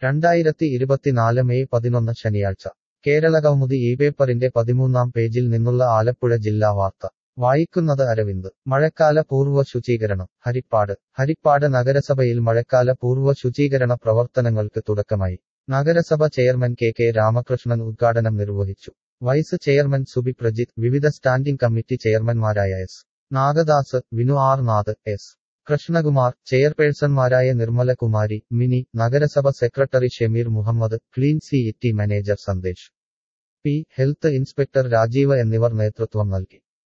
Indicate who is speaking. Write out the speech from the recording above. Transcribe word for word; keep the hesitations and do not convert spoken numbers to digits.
Speaker 1: രണ്ടായിരത്തി ഇരുപത്തിനാല് മെയ് പതിനൊന്ന് ശനിയാഴ്ച കേരളകൗമുദി ഈ പേപ്പറിന്റെ പതിമൂന്നാം പേജിൽ നിന്നുള്ള ആലപ്പുഴ ജില്ലാ വാർത്ത വായിക്കുന്നത് അരവിന്ദ്. മഴക്കാല പൂർവ്വ ശുചീകരണം ഹരിപ്പാട്. ഹരിപ്പാട് നഗരസഭയിൽ മഴക്കാല പൂർവ്വ ശുചീകരണ പ്രവർത്തനങ്ങൾക്ക് തുടക്കമായി. നഗരസഭ ചെയർമാൻ കെ കെ രാമകൃഷ്ണൻ ഉദ്ഘാടനം നിർവഹിച്ചു. വൈസ് ചെയർമാൻ സുബി പ്രജിത്ത്, വിവിധ സ്റ്റാൻഡിംഗ് കമ്മിറ്റി ചെയർമാൻമാരായ S Nagadas, Vinu R Nath, S Krishnakumar, ചെയർപേഴ്സൺമാരായ നിർമ്മലകുമാരി, മിനി, നഗരസഭ secretary Shameer Muhammad, clean C E T manager Sandesh P, health inspector Rajeev എന്നിവർ നേതൃത്വം നൽകി.